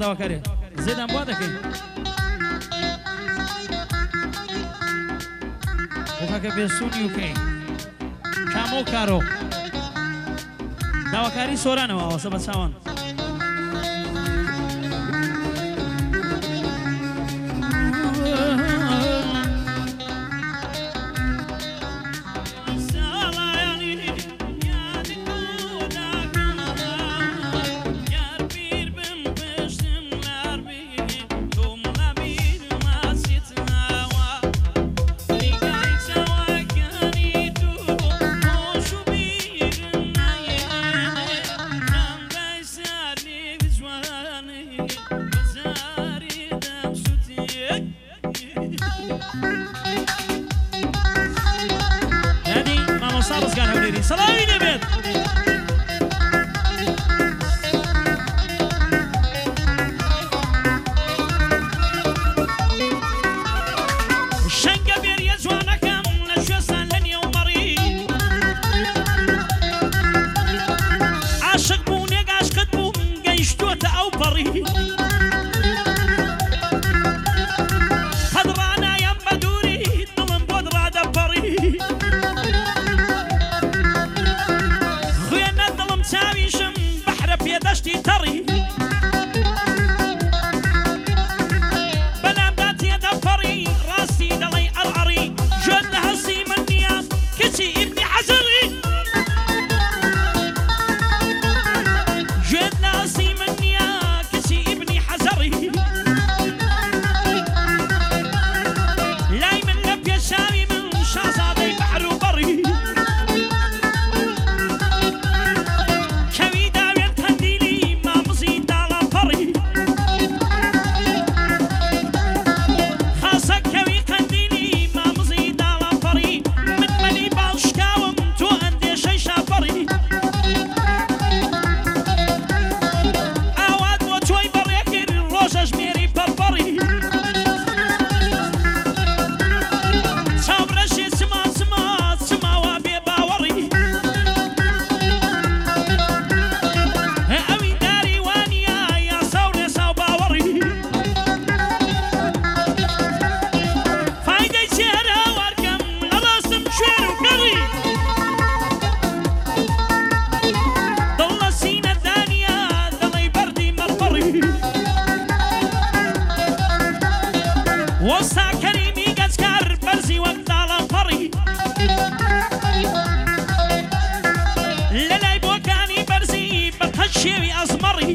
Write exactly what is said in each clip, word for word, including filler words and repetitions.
داواکاری زیدم بوده کی وقتی که بیسونیو کی کامو کارو داواکاری سورانه واسه بچه‌وان سلامی نبید شنگ بیری جوانکم نشوستن لنی و مری عاشق بون یک عشقت بون گیشتوت او پری خدرانایم بدوری دلم بود را دپری ساويشم بحر بيدشتي تري بلام داتي دفري راسي دلي أرعري جد هسي منيا كتي ابني حزري جد هسي منيا كتي ابني حزري لاي من لبيا شامي من شاصادي بحر وبري وسا كريمي قزكر برزي وقت على فري للاي بوكاني برزي بتهشيوي أزمري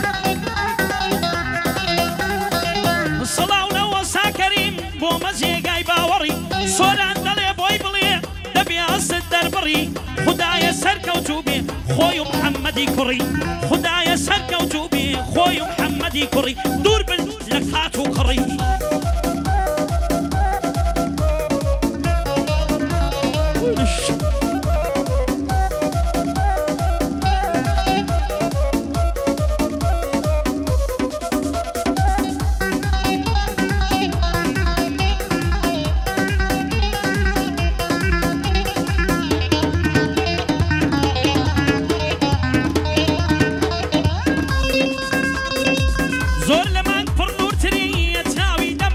صلاونا وسا كريم بو مزيقاي باوري سوران دلي بوي بلي دبي أصد دربري خدايا سركوتوبي خوي محمدي كري خدايا سركوتوبي خوي محمدي كري دور بل لك هاتو كري زور لمن پر نور تری تاوی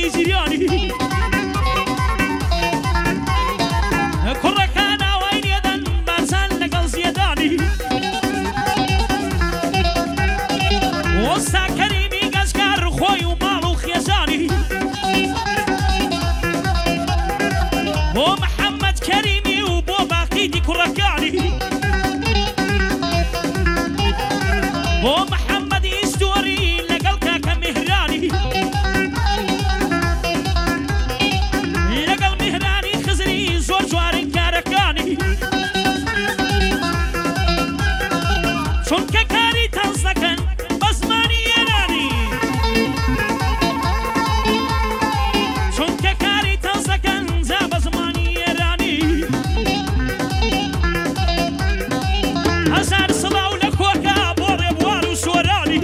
علی زیریانی کوڕەکان ئاوای لێدەن بارزان لەگەڵ زیێدانی وەستا کەریمی گەزکار خۆی و ماڵ و خێزانی بۆ محەممەد کەریمی و بۆ باقیدی کوڕەکانی بۆ محەممەدی ئیستۆری لەگەڵ کاکە میهرانی لەگەڵ میهرانی خزری زۆر جوارن کارەکانی چونکە کاری تەنز دەکەن بە زمانی ئێرانی چونکە کاری تەنز دەکەن جا بە زمانی ئێرانی هەزار سڵاو لە کۆکە بۆ ڕێبوار و سۆرانی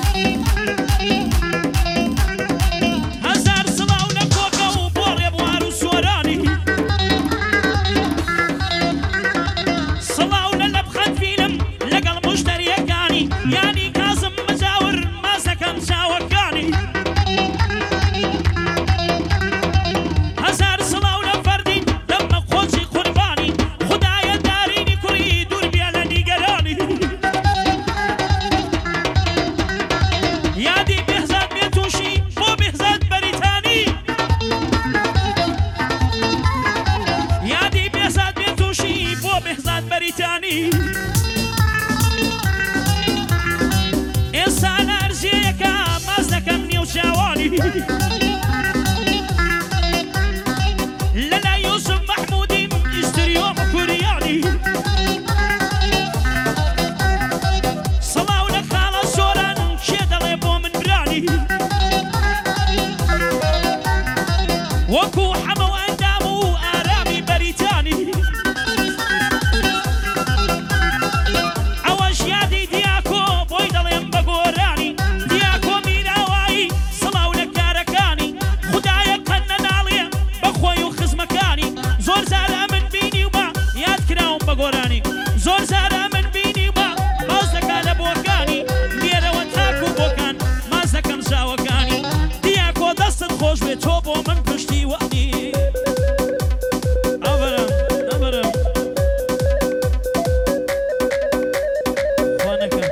هەزار سڵاو لە کۆکە و بۆ ڕێبوار و سۆرانی سڵاو لە لەبخەت فیلم لەگەڵ مشتریەکانی یانی کازم مەجاور مازەکەم چاوەکانی هەزار سڵاو لە فەردین دەمە خۆشی قوربانی خودایە دارینی کوڕی دوور بیا لە نیگەرانی یادی بێهزاد بێتوشی بۆ بێهزاد بەریتانی یادی بێهزاد بێتوشی بۆ بێهزاد بەریتانی ئێستا لەرزیەکە ماز دەکەم نێو چاوانی لەلای یوسف مەحموودیم ئیستریۆم کوریانی سڵاو لە خاڵە سۆران کێ دەڵێ بۆ من برانی وەکو حەمە و ئەندام و ئارامی بەریتانی ئەوەش یادی دیاکۆ بۆی دەڵێم بە گۆرانی دیاکۆ میراوایی سڵاو لە کارەکانی خودایە قەن نەناڵێ بە خۆی و خزمەکانی زۆر زارە من بینی و بە یاد کراوم بە گۆرانی زۆر زارە من بینی و بە ماز دەکا لە بۆکانی لێرەوە تاک و بۆکان ماز دەکەم چاوەکانی دیاکۆ دەستت خۆش بێت تۆ بۆ من پشتی وەنی ئەوەرە ئەوەرە خوانەکە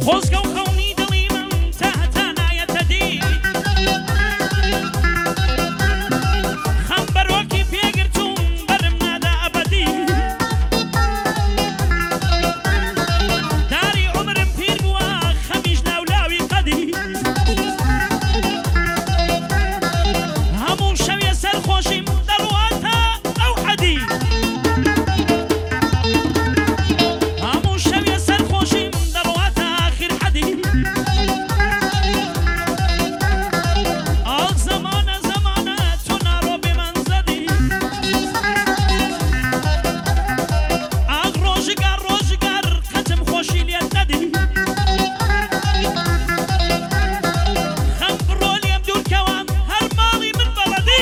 خۆزگە و خەونی دڵی من تاهتا نایەتە دی خەم بەرۆکی پێگرتوم بەرم نادا ئەبەدی داری عمرم پیر بووە خەمیش لاولاوی قەدی هەموو شەویە سەرخۆشیم دەڕواتە ئەو حەدی هەموو شەویە سەرخۆشیم دەڕواتە ئاخر حەدی ئاڵ زەمانە زەمانە تۆ ناڕۆ بێمان زەدی ئاغ ڕۆژگار ڕۆژگار قەتم خۆشی لێت نەدی خەم بڕۆ لێم دوورکەوە هەر ماڵی من بەڵەدی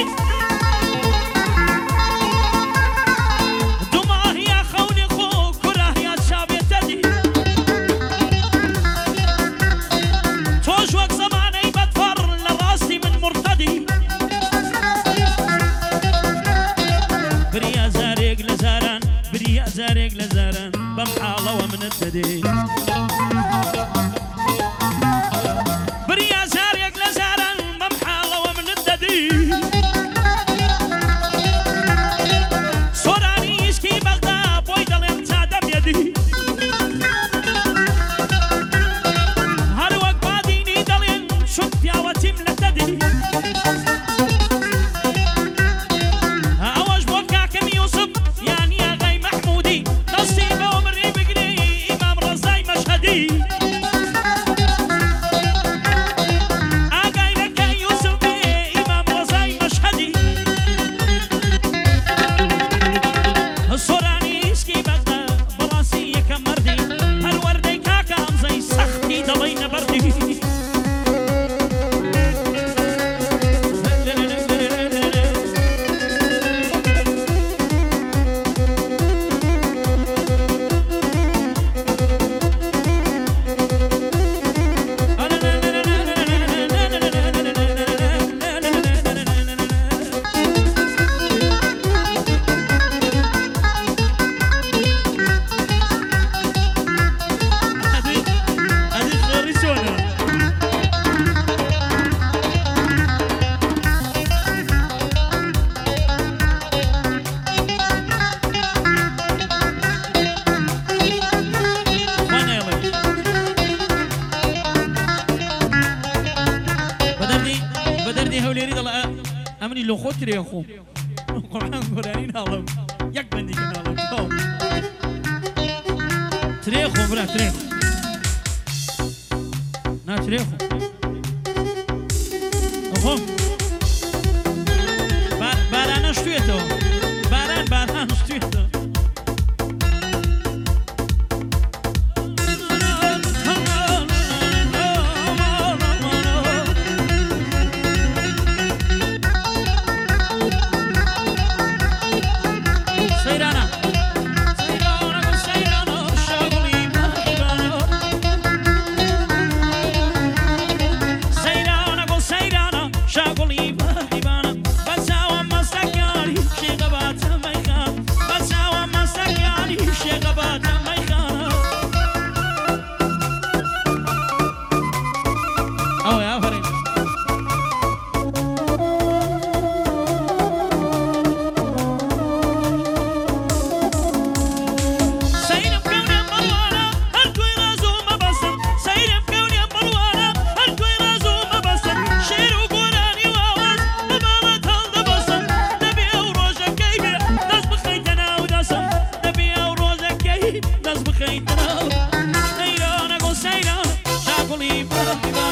دوماهیا خەونی خۆ کوراهیا چاوێتە دی تۆش وەک زەمانەی بەدفەڕ لە ڕاستی من مرتەدی بریا زارێک لە زاران بریا زارێک لە زاران بەم حاڵەوە منت دەدێ بریا زارێک لە زاران بەم حاڵەوە منت دەدی سۆرانی ئیشکی بەغدا بۆی دەڵێم چادە بێدی هەر وەک بادینی دەڵێن شت پیاوەتیم لە دەدی ئەوەش بۆ کاکەم یوسف یانی ئاغای مەحموودی دەستی بە عومری بگری ئیمام ڕەزای مەشهەدی ئاگای لەکە یوسف بێ ئیمام ڕەزای مەشهەدی سۆرانی ئیشکی بەغدا بەڕاستی یەکەم مەردی هەر وەردەی کاکە ئەمزەی سەختی دەڵێی نەبەردی ئەدی خۆڕی چۆنە خوانێڵێ بەدەردی بەدەردی هەولێری دەڵێ ئەمنی لۆ خۆ ترێ خۆ قورئان گۆرانی ناڵم یەک بەندیکە ناڵم ترێ خۆ برا ترێ خۆ نا ترێ خۆ خۆ بارانە شتوێتەوە باران باران شتوێتەوە سەیرانە سەیرانە سەیرانە شاگوڵی ماهیبانە سەیرانە گۆ سەیرانە شاگوڵی ماهیبانە بەچاوە مەستەکانی شێغە باتە مەیخان بەچاوە مەستەکانی شێغە باتە مەیخانە ئەوەی ئافرین سەیرم کەونێم بەڵوانە هەر توی ڕازۆ مەبەستم سەیرم کەونێم بەڵوانە هەر توی ڕازۆ مەبەستم شێر و گۆرانی واوەز بەباڵەت هەڵدەبەسم دەبێ ئەو ڕۆژەکەی بێ دەست بخەیتە ناو دەسم دەبێ ئەو ڕۆژەکەی دەست بخەیتە ناو سەیرانە گۆ سەیرانە شاگوڵی ماهیبانە